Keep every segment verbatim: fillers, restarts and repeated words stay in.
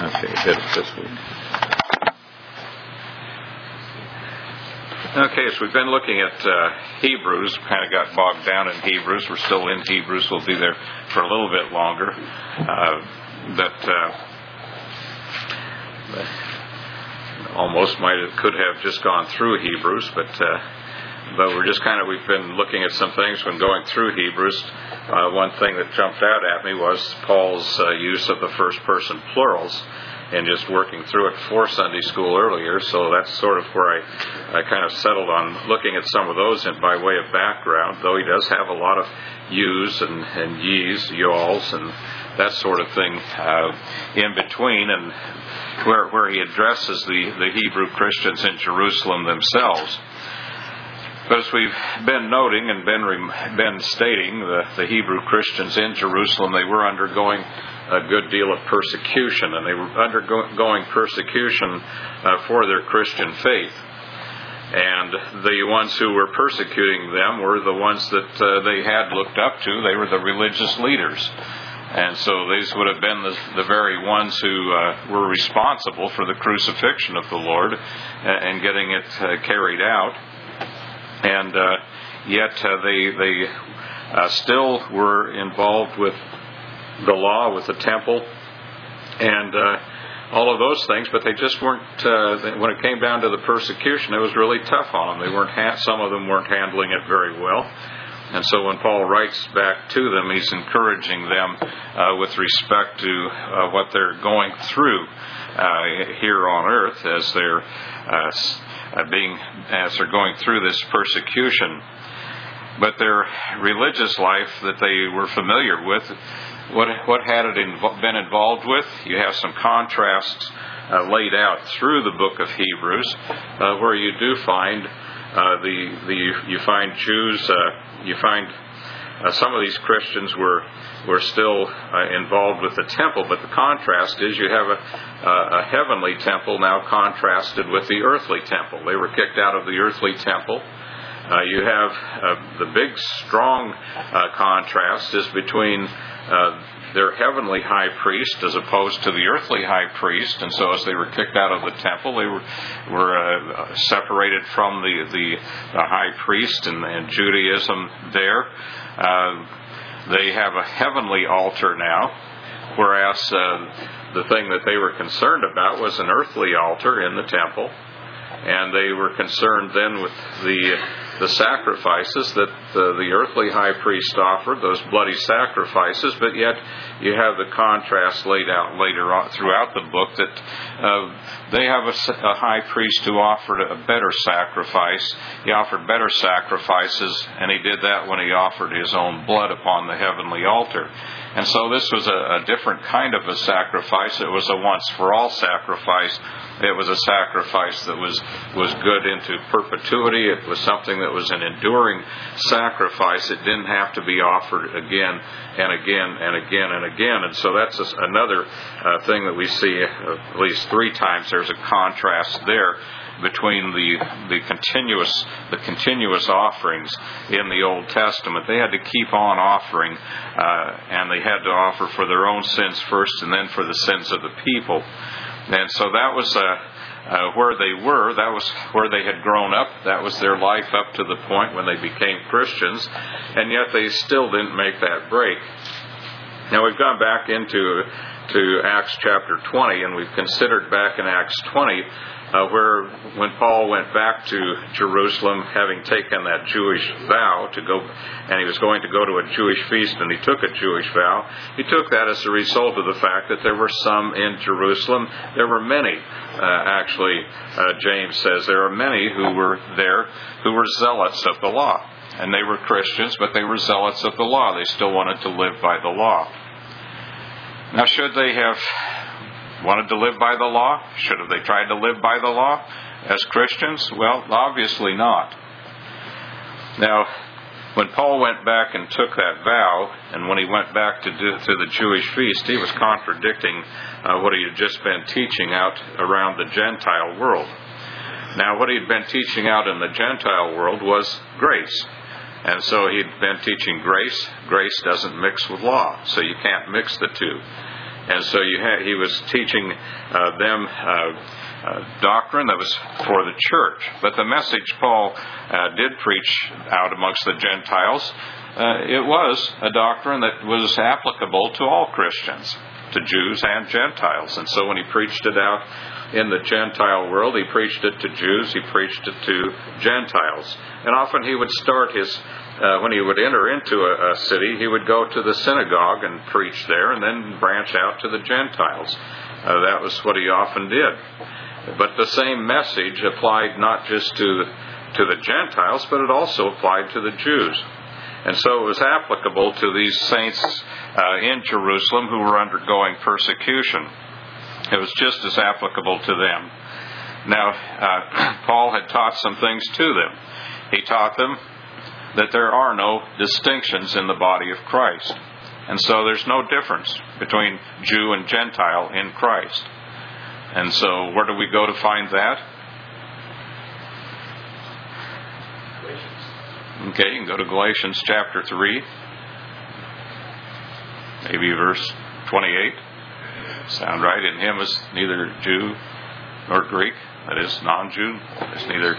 Okay, hit it this week. Okay, so we've been looking at uh, Hebrews. Kind of got bogged down in Hebrews. We're still in Hebrews. We'll be there for a little bit longer. Uh, but uh, almost might have, could have just gone through Hebrews, but uh, but we're just kind of we've been looking at some things when going through Hebrews. Uh, one thing that jumped out at me was Paul's uh, use of the first person plurals. And just working through it for Sunday school earlier, so that's sort of where I, I kind of settled on looking at some of those and by way of background, though he does have a lot of yous and, and ye's, y'alls, and that sort of thing uh, in between, and where where he addresses the, the Hebrew Christians in Jerusalem themselves. But as we've been noting and been, been stating, the, the Hebrew Christians in Jerusalem, they were undergoing a good deal of persecution, and they were undergoing persecution uh, for their Christian faith. And the ones who were persecuting them were the ones that uh, they had looked up to. They were the religious leaders. And so these would have been the, the very ones who uh, were responsible for the crucifixion of the Lord and getting it uh, carried out. And uh, yet uh, they, they uh, still were involved with the law, with the temple, and uh, all of those things, but they just weren't, uh, when it came down to the persecution, it was really tough on them. They weren't, ha- some of them weren't handling it very well. And so when Paul writes back to them, he's encouraging them uh, with respect to uh, what they're going through uh, here on earth as they're uh, being, as they're going through this persecution. But their religious life that they were familiar with, What what had it invo- been involved with? You have some contrasts uh, laid out through the book of Hebrews, uh, where you do find uh, the the you find Jews, uh, you find uh, some of these Christians were were still uh, involved with the temple, but the contrast is you have a, a, a heavenly temple now contrasted with the earthly temple. They were kicked out of the earthly temple. Uh, you have uh, the big, strong uh, contrast is between uh, their heavenly high priest as opposed to the earthly high priest. And so as they were kicked out of the temple, they were were uh, separated from the, the, the high priest and, and Judaism there. Uh, they have a heavenly altar now, whereas uh, the thing that they were concerned about was an earthly altar in the temple. And they were concerned then with the the sacrifices that the, the earthly high priest offered, those bloody sacrifices, but yet you have the contrast laid out later on throughout the book that uh, they have a, a high priest who offered a better sacrifice. He offered better sacrifices, and he did that when he offered his own blood upon the heavenly altar. And so this was a, a different kind of a sacrifice. It was a once-for-all sacrifice. It was a sacrifice that was, was good into perpetuity. It was something that was an enduring sacrifice. It didn't have to be offered again and again and again and again. And so that's another uh, thing that we see uh, at least three times. There's a contrast there between the the continuous the continuous offerings in the Old Testament. They had to keep on offering, uh, and they had to offer for their own sins first and then for the sins of the people. And so that was uh, uh, where they were. That was where they had grown up. That was their life up to the point when they became Christians. And yet they still didn't make that break. Now we've gone back into to Acts chapter twenty, and we've considered back in Acts twenty uh, where when Paul went back to Jerusalem, having taken that Jewish vow to go, and he was going to go to a Jewish feast, and he took a Jewish vow. He took that as a result of the fact that there were some in Jerusalem. There were many. Uh, actually, uh, James says there are many who were there who were zealots of the law. And they were Christians, but they were zealots of the law. They still wanted to live by the law. Now, should they have wanted to live by the law? Should have they tried to live by the law as Christians? Well, obviously not. Now, when Paul went back and took that vow, and when he went back to do, to the Jewish feast, he was contradicting uh, what he had just been teaching out around the Gentile world. Now, what he had been teaching out in the Gentile world was grace. And so he'd been teaching grace. Grace doesn't mix with law, so you can't mix the two. And so you had, he was teaching uh, them uh, uh, doctrine that was for the church. But the message Paul uh, did preach out amongst the Gentiles, uh, it was a doctrine that was applicable to all Christians, to Jews and Gentiles. And so when he preached it out in the Gentile world, he preached it to Jews, he preached it to Gentiles. And often he would start his, uh, when he would enter into a, a city, he would go to the synagogue and preach there and then branch out to the Gentiles. Uh, that was what he often did. But the same message applied not just to the, to the Gentiles, but it also applied to the Jews. And so it was applicable to these saints uh, in Jerusalem who were undergoing persecution. It was just as applicable to them. Now, uh, Paul had taught some things to them. He taught them that there are no distinctions in the body of Christ. And so there's no difference between Jew and Gentile in Christ. And so where do we go to find that? Okay, you can go to Galatians chapter three, maybe verse twenty-eight. Sound right? In him is neither Jew nor Greek, that is, non-Jew. There's neither.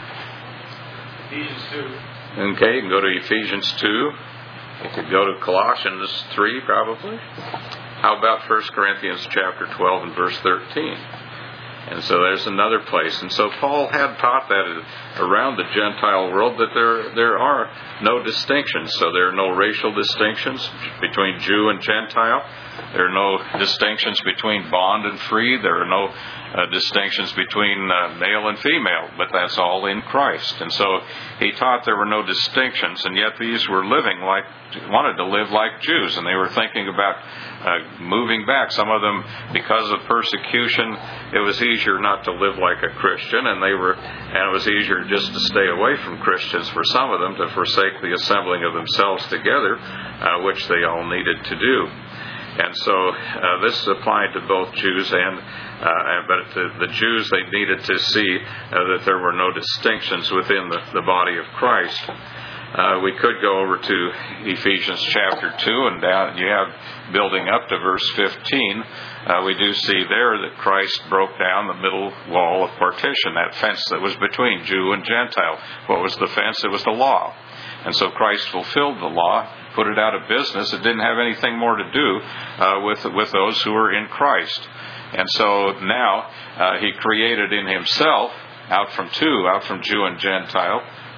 Ephesians two. Okay, you can go to Ephesians two. You could go to Colossians three, probably. How about First Corinthians chapter twelve and verse thirteen? And so there's another place. And so Paul had taught that around the Gentile world that there there are no distinctions. So there are no racial distinctions between Jew and Gentile. There are no distinctions between bond and free. There are no uh, distinctions between uh, male and female. But that's all in Christ. And so he taught there were no distinctions. And yet these were living like, wanted to live like Jews. And they were thinking about uh, moving back. Some of them, because of persecution, it was easier not to live like a Christian. And they were, and it was easier just to stay away from Christians for some of them, to forsake the assembling of themselves together, uh, which they all needed to do. And so uh, this applied to both Jews and, uh, but the, the Jews, they needed to see uh, that there were no distinctions within the, the body of Christ. Uh, we could go over to Ephesians chapter two, and down you have building up to verse fifteen. Uh, we do see there that Christ broke down the middle wall of partition, that fence that was between Jew and Gentile. What was the fence? It was the law. And so Christ fulfilled the law, put it out of business. It didn't have anything more to do uh, with with those who were in Christ. And so now uh, he created in himself, out from two, out from Jew and Gentile,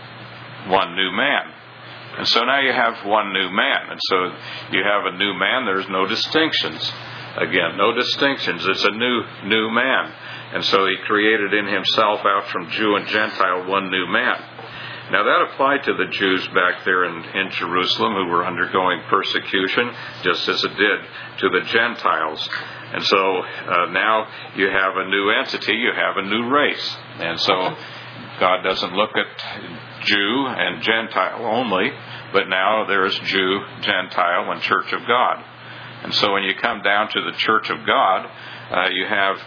one new man. And so now you have one new man. And so you have a new man. There's no distinctions. Again, no distinctions. It's a new new man. And so he created in himself, out from Jew and Gentile, one new man. Now that applied to the Jews back there in, in Jerusalem who were undergoing persecution, just as it did to the Gentiles. And so uh, now you have a new entity, you have a new race. And so God doesn't look at Jew and Gentile only, but now there is Jew, Gentile, and Church of God. And so when you come down to the Church of God, uh, you have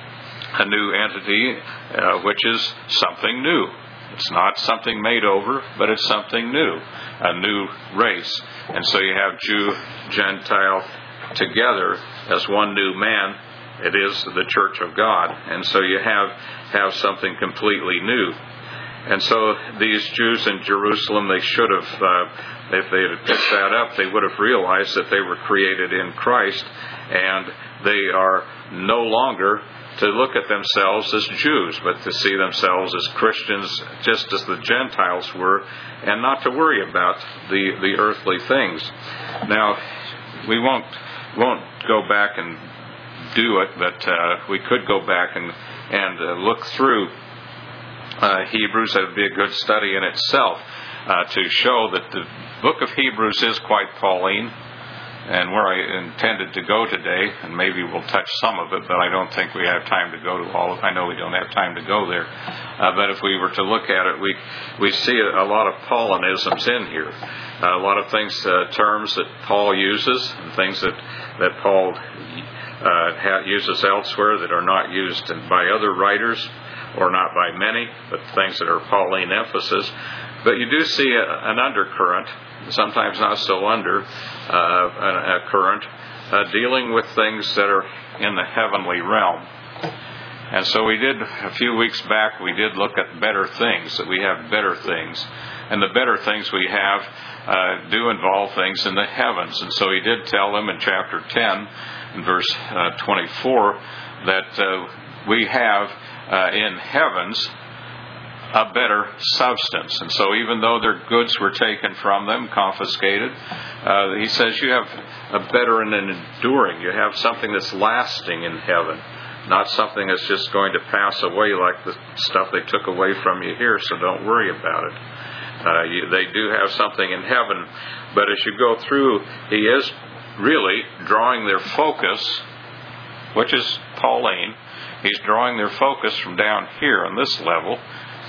a new entity, uh, which is something new. It's not something made over, but it's something new, a new race. And so you have Jew, Gentile together as one new man. It is the Church of God. And so you have, have something completely new. And so these Jews in Jerusalem, they should have, uh, if they had picked that up, they would have realized that they were created in Christ, and they are no longer to look at themselves as Jews, but to see themselves as Christians just as the Gentiles were, and not to worry about the, the earthly things. Now, we won't won't go back and do it, but uh, we could go back and, and uh, look through uh, Hebrews. That would be a good study in itself uh, to show that the book of Hebrews is quite Pauline. And where I intended to go today, and maybe we'll touch some of it, but I don't think we have time to go to all of it. I know we don't have time to go there. Uh, but if we were to look at it, we we see a lot of Paulinisms in here. Uh, a lot of things, uh, terms that Paul uses, and things that, that Paul uh, ha- uses elsewhere that are not used by other writers, or not by many, but things that are Pauline emphasis. But you do see a, an undercurrent, sometimes not so under uh, a, a current, uh, dealing with things that are in the heavenly realm. And so we did, a few weeks back, we did look at better things, that we have better things. And the better things we have uh, do involve things in the heavens. And so he did tell them in chapter ten, in verse uh, twenty-four, that uh, we have uh, in heavens a better substance. And so even though their goods were taken from them, confiscated, uh, he says you have a better and an enduring. You have something that's lasting in heaven. Not something that's just going to pass away like the stuff they took away from you here, so don't worry about it. Uh, you, they do have something in heaven. But as you go through, he is really drawing their focus, which is Pauline. He's drawing their focus from down here on this level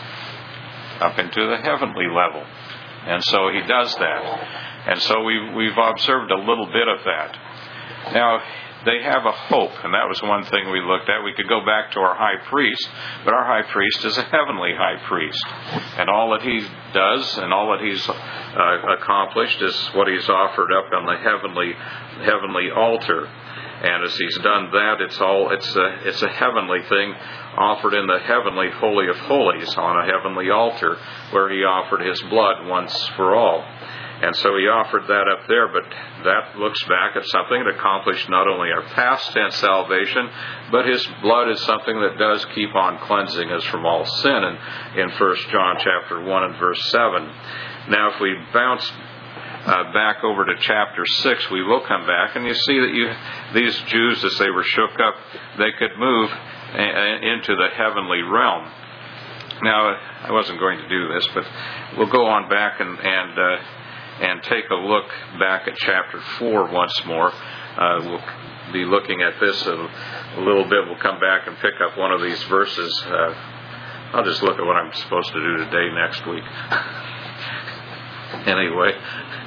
up into the heavenly level. And so he does that. And so we've, we've observed a little bit of that. Now, they have a hope, and that was one thing we looked at. We could go back to our high priest, but our high priest is a heavenly high priest. And all that he does and all that he's uh, accomplished is what he's offered up on the heavenly heavenly altar. And as he's done that, it's all it's a it's a heavenly thing offered in the heavenly holy of holies on a heavenly altar where he offered his blood once for all. And so he offered that up there, but that looks back at something that accomplished not only our past tense salvation, but his blood is something that does keep on cleansing us from all sin in, in First John chapter one and verse seven. Now if we bounce uh, back over to chapter six, we will come back, and you see that you these Jews, as they were shook up, they could move a, into the heavenly realm. Now, I wasn't going to do this, but we'll go on back and... and uh, and take a look back at chapter four once more. Uh, we'll be looking at this a, a little bit. We'll come back and pick up one of these verses. Uh, I'll just look at what I'm supposed to do today next week. Anyway,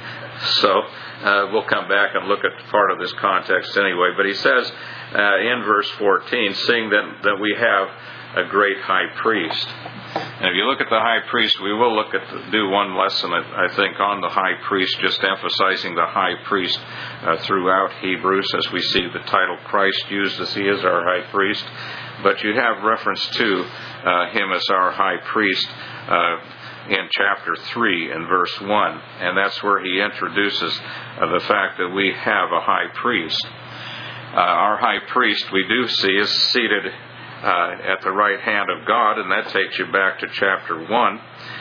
so uh, we'll come back and look at part of this context anyway. But he says uh, in verse fourteen, seeing that, that we have a great high priest. And if you look at the high priest, we will look at the, do one lesson, I think, on the high priest, just emphasizing the high priest uh, throughout Hebrews, as we see the title Christ used as he is our high priest. But you have reference to uh, him as our high priest uh, in chapter three and verse one. And that's where he introduces uh, the fact that we have a high priest. Uh, our high priest, we do see, is seated Uh, at the right hand of God, and that takes you back to chapter one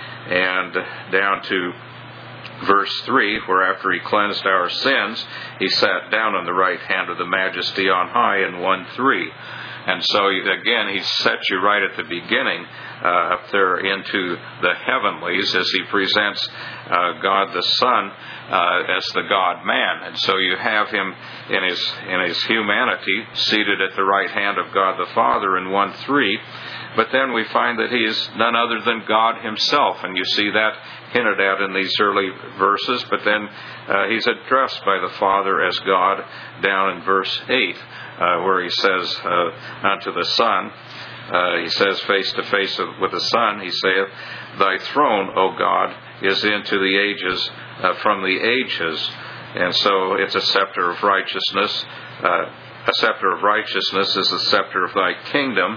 and down to verse three, where after he cleansed our sins, he sat down on the right hand of the Majesty on high in one three. And so, again, he sets you right at the beginning uh, up there into the heavenlies as he presents uh, God the Son uh, as the God-man. And so you have him in his in his humanity seated at the right hand of God the Father in one three. But then we find that he is none other than God himself. And you see that hinted at in these early verses. But then uh, he's addressed by the Father as God down in verse eight. Uh, where he says uh, unto the Son, uh, he says face to face with the Son, he saith, Thy throne, O God, is into the ages, uh, from the ages. And so it's a scepter of righteousness. Uh, a scepter of righteousness is the scepter of thy kingdom.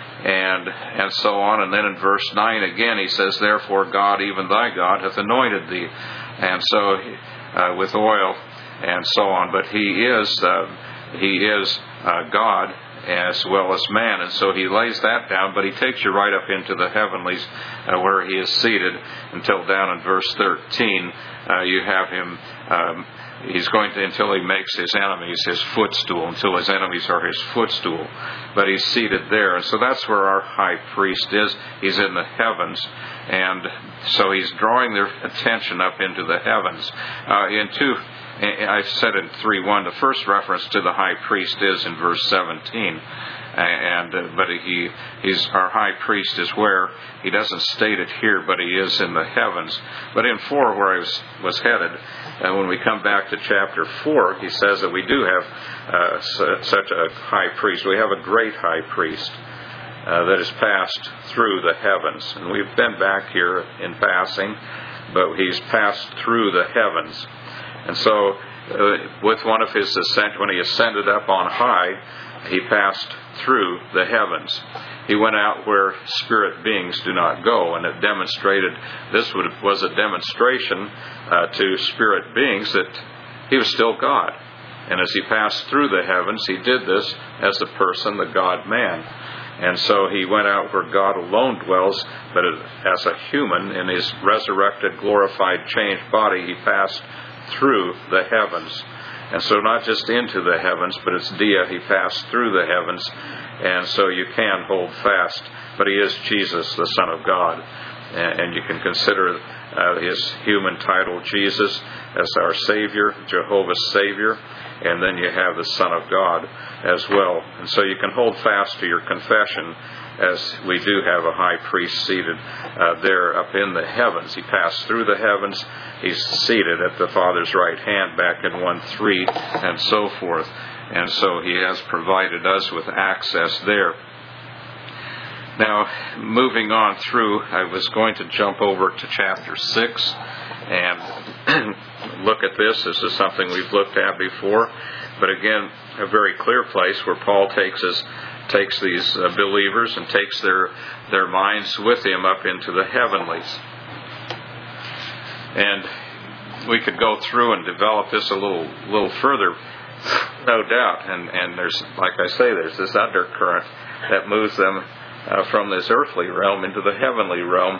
And and so on. And then in verse nine again, he says, Therefore God, even thy God, hath anointed thee. And so uh, with oil and so on. But he is... Uh, He is uh, God as well as man. And so he lays that down, but he takes you right up into the heavenlies uh, where he is seated until down in verse thirteen. Uh, you have him, um, he's going to, until he makes his enemies his footstool, until his enemies are his footstool. But he's seated there. And so that's where our high priest is. He's in the heavens. And so he's drawing their attention up into the heavens. Uh, in two I said in three one, the first reference to the high priest is in verse seventeen, and uh, but he he's our high priest is where he doesn't state it here, but he is in the heavens. But in four, where I was was headed, and uh, when we come back to chapter four, he says that we do have uh, such a high priest. We have a great high priest uh, that has passed through the heavens, and we've been back here in passing, but he's passed through the heavens. And so uh, with one of his ascent, when he ascended up on high, he passed through the heavens. He went out where spirit beings do not go, and it demonstrated, this would, was a demonstration uh, to spirit beings that he was still God. And as he passed through the heavens, he did this as a person, the God-man. And so he went out where God alone dwells, but as a human, in his resurrected, glorified, changed body, he passed through the heavens. And so not just into the heavens, but it's dia, he passed through the heavens. And so you can hold fast. But he is Jesus, the Son of God. And you can consider uh, his human title, Jesus, as our Savior, Jehovah's Savior. And then you have the Son of God as well. And so you can hold fast to your confession, as we do have a high priest seated uh, there up in the heavens. He passed through the heavens. He's seated at the Father's right hand back in one three and so forth. And so he has provided us with access there. Now, moving on through, I was going to jump over to chapter six and look at this. This is something we've looked at before, but again, a very clear place where Paul takes us, takes these uh, believers and takes their their minds with him up into the heavenlies. And we could go through and develop this a little little further, no doubt. And and there's, like I say, there's this undercurrent that moves them uh, from this earthly realm into the heavenly realm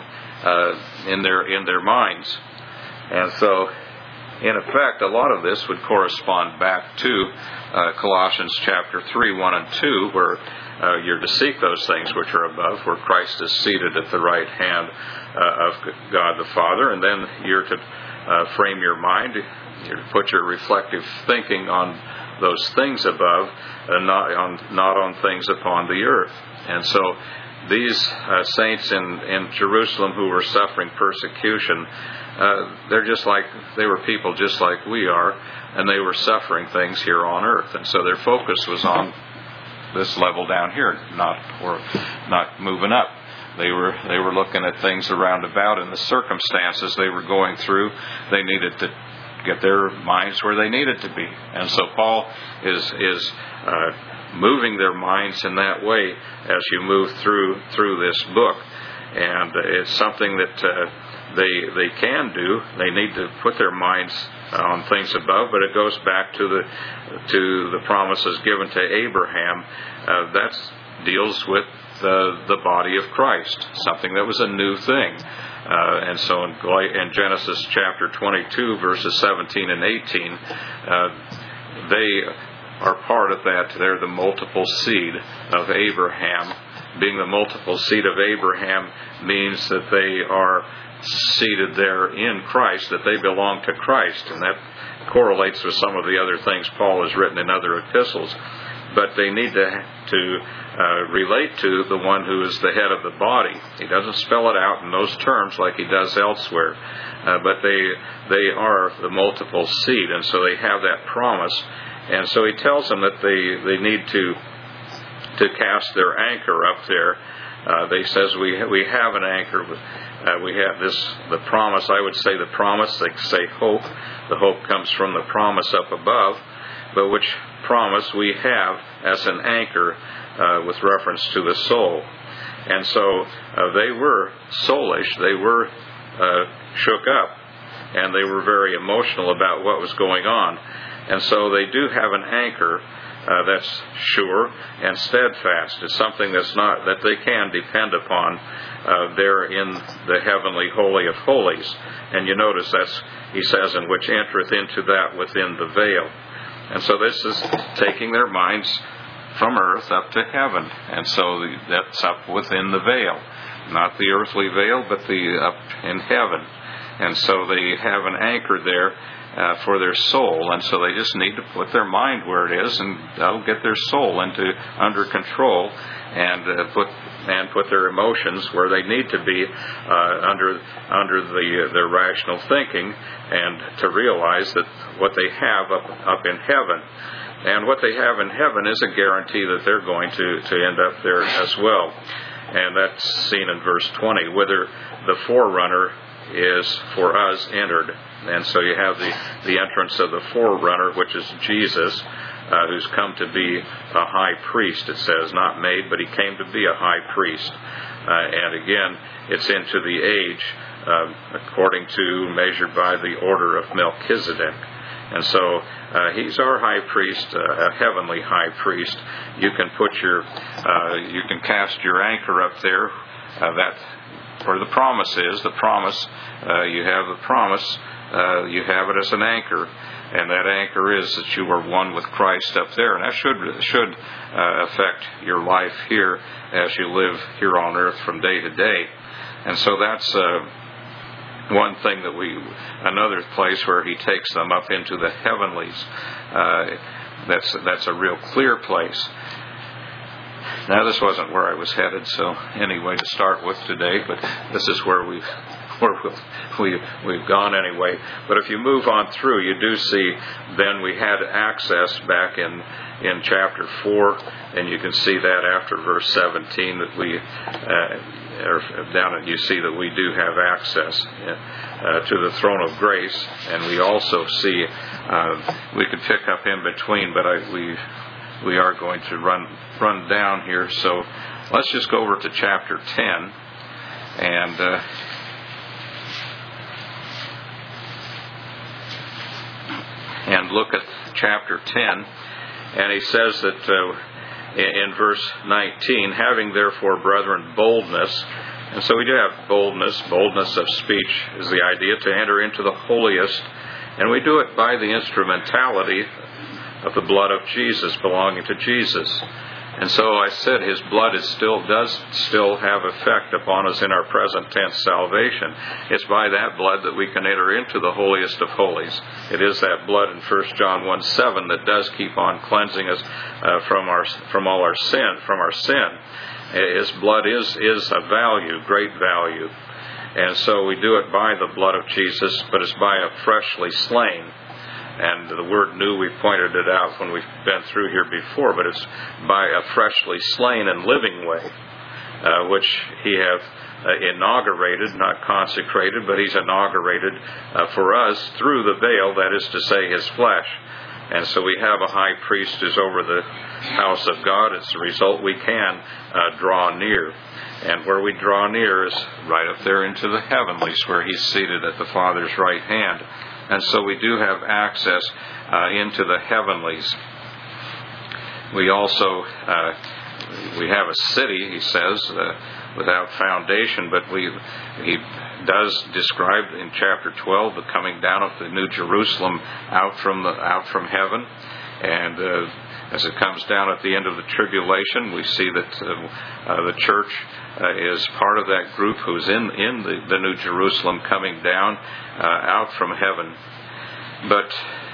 uh, in their in their minds. And so, in effect, a lot of this would correspond back to uh, Colossians chapter three, one and two, where uh, you're to seek those things which are above, where Christ is seated at the right hand uh, of God the Father, and then you're to uh, frame your mind, you're to put your reflective thinking on those things above, and not on not on things upon the earth. And so, these uh, saints in, in Jerusalem who were suffering persecution, uh, they're just like, they were people just like we are, and they were suffering things here on earth. And so their focus was on this level down here, not or not moving up. They were they were looking at things around about, and the circumstances they were going through, they needed to get their minds where they needed to be. And so Paul is is uh, moving their minds in that way as you move through through this book. And it's something that uh, they they can do. They need to put their minds on things above, but it goes back to the to the promises given to Abraham. Uh, that deals with the the body of Christ, something that was a new thing. Uh, and so in, in Genesis chapter twenty-two, verses seventeen and eighteen, uh, they are part of that. They're the multiple seed of Abraham. Being the multiple seed of Abraham means that they are seated there in Christ, that they belong to Christ. And that correlates with some of the other things Paul has written in other epistles. But they need to, to uh, relate to the one who is the head of the body. He doesn't spell it out in those terms like he does elsewhere. Uh, but they they are the multiple seed, and so they have that promise. And so he tells them that they, they need to to cast their anchor up there. Uh, they says we we have an anchor. Uh, we have this the promise. I would say the promise. They say hope. The hope comes from the promise up above, but which promise we have as an anchor uh, with reference to the soul. And so uh, they were soulish. They were uh, shook up, and they were very emotional about what was going on. And so they do have an anchor uh, that's sure and steadfast. It's something that's not that they can depend upon uh, there in the heavenly holy of holies. And you notice that's he says, "in which entereth into that within the veil." And so this is taking their minds from earth up to heaven, and so that's up within the veil, not the earthly veil, but the up in heaven. And so they have an anchor there Uh, for their soul, and so they just need to put their mind where it is, and that'll get their soul into under control, and uh, put and put their emotions where they need to be uh, under under the uh, their rational thinking, and to realize that what they have up up in heaven, and what they have in heaven is a guarantee that they're going to to end up there as well, and that's seen in verse twenty, whither the forerunner is for us entered. And so you have the, the entrance of the forerunner, which is Jesus, uh, who's come to be a high priest, it says, not made, but he came to be a high priest. Uh, and again, it's into the age, uh, according to, measured by the order of Melchizedek. And so uh, he's our high priest, uh, a heavenly high priest. You can put your, uh, you can cast your anchor up there. Uh, that where the promise is. The promise, uh, you have the promise. Uh, you have it as an anchor, and that anchor is that you are one with Christ up there, and that should should uh, affect your life here as you live here on earth from day to day. And so that's uh, one thing that we, another place where he takes them up into the heavenlies. Uh, that's that's a real clear place. Now, this wasn't where I was headed, so anyway, to start with today, but this is where we've where we've, we've gone anyway. But if you move on through, you do see then we had access back in, in chapter four, and you can see that after verse seventeen that we, uh, or down at, you see that we do have access uh, to the throne of grace, and we also see, uh, we could pick up in between, but I, we we are going to run run down here, so let's just go over to chapter ten, and uh, and look at chapter ten, and he says that uh, in verse nineteen, having therefore, brethren, boldness, and so we do have boldness, boldness of speech is the idea, to enter into the holiest, and we do it by the instrumentality of the blood of Jesus, belonging to Jesus. And so I said his blood is still does still have effect upon us in our present tense salvation. It's by that blood that we can enter into the holiest of holies. It is that blood in First John one seven that does keep on cleansing us uh, from our from all our sin, from our sin. His blood is is a value, great value. And so we do it by the blood of Jesus, but it's by a freshly slain. And the word new, we pointed it out when we've been through here before, but it's by a freshly slain and living way, uh, which he have uh, inaugurated, not consecrated, but he's inaugurated uh, for us through the veil, that is to say, his flesh. And so we have a high priest who's over the house of God. As a result, we can uh, draw near. And where we draw near is right up there into the heavenlies, where he's seated at the Father's right hand. And so we do have access uh, into the heavenlies. We also, uh, we have a city, he says, uh, without foundation, but we he does describe in chapter twelve the coming down of the New Jerusalem out from the out from heaven. And uh, as it comes down at the end of the tribulation, we see that uh, uh, the church uh, is part of that group who's in, in the, the New Jerusalem coming down uh, out from heaven. But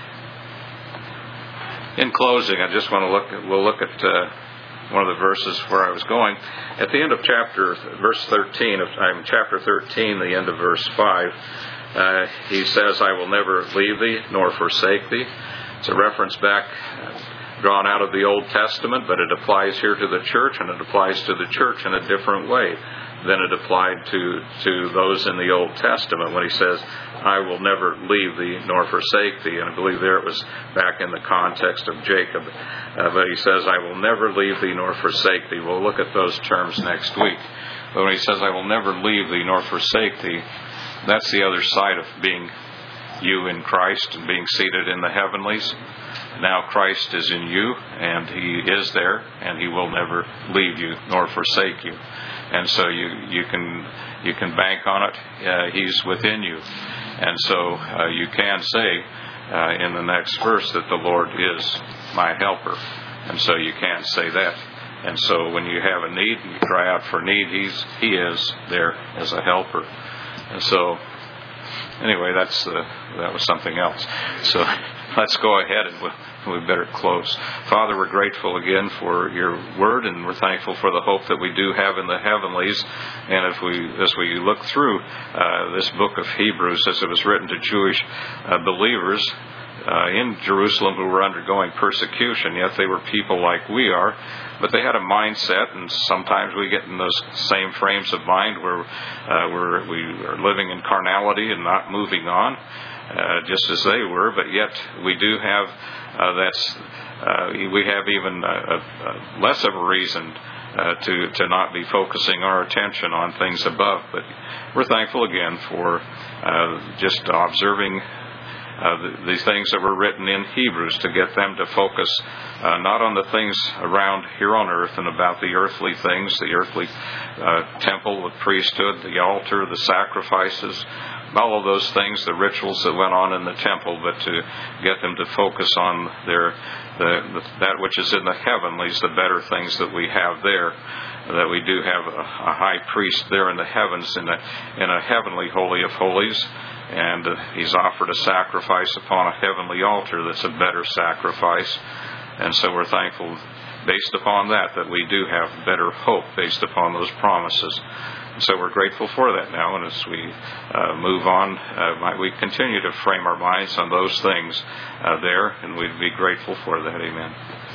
in closing, I just want to look at, we'll look at uh, one of the verses where I was going. At the end of chapter, verse thirteen, of um, chapter thirteen, the end of verse five, uh, he says, I will never leave thee nor forsake thee. It's a reference back drawn out of the Old Testament, but it applies here to the church, and it applies to the church in a different way than it applied to, to those in the Old Testament when he says, I will never leave thee nor forsake thee. And I believe there it was back in the context of Jacob. Uh, but he says, I will never leave thee nor forsake thee. We'll look at those terms next week. But when he says, I will never leave thee nor forsake thee, that's the other side of being you in Christ and being seated in the heavenlies. Now Christ is in you, and he is there, and he will never leave you nor forsake you. And so you, you can you can bank on it. Uh, he's within you. And so uh, you can say uh, in the next verse that the Lord is my helper. And so you can say that. And so when you have a need and you cry out for need, he's he is there as a helper. And so anyway, that's uh, that was something else. So let's go ahead and we'll, we better close. Father, we're grateful again for your word, and we're thankful for the hope that we do have in the heavenlies. And if we, as we look through uh, this book of Hebrews, as it was written to Jewish uh, believers, uh, in Jerusalem who were undergoing persecution, yet they were people like we are, but they had a mindset, and sometimes we get in those same frames of mind where uh, we're, we are living in carnality and not moving on, uh, just as they were, but yet we do have uh, that's uh, we have even a, a less of a reason Uh, to to not be focusing our attention on things above. But we're thankful again for uh, just observing uh, the, these things that were written in Hebrews, to get them to focus uh, not on the things around here on earth and about the earthly things, the earthly uh, temple, the priesthood, the altar, the sacrifices, all of those things, the rituals that went on in the temple, but to get them to focus on their the, the, that which is in the heavenlies, the better things that we have there, that we do have a, a high priest there in the heavens, in a, in a heavenly holy of holies, and uh, he's offered a sacrifice upon a heavenly altar that's a better sacrifice. And so we're thankful based upon that, that we do have better hope based upon those promises. So we're grateful for that now, and as we uh, move on, uh, might we continue to frame our minds on those things uh, there, and we'd be grateful for that. Amen.